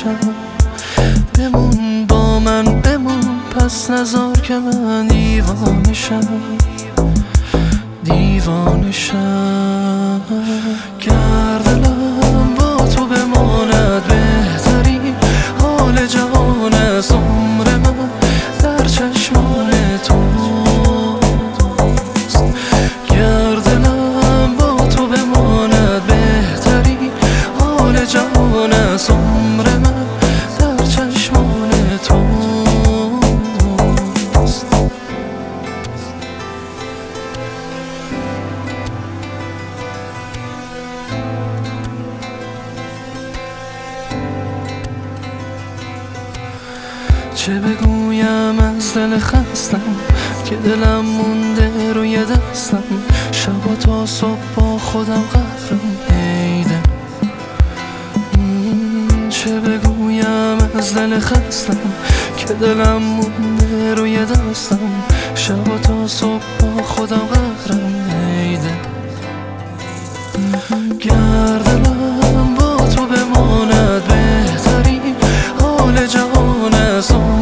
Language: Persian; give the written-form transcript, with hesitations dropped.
شم. بمون با من بمون، پس نذار که من دیوانه شم، دیوانه شم. گر دلم با تو بماند بهترین حال جهان است، عمر من در چشمان توست. گر دلم با تو بماند بهترین حال جهان است، عمر من در چشمان توست. چه بگویم از دل خستم که دلم مونده روی دستم، شبا تا صبح با خودم قهرم. ای دل چه بگویم از دل خستم که دلم مونده روی دستم، شبا تا صبح با خودم قهرم. ای دل گر دلم با تو بماند بهترین حال جهان است،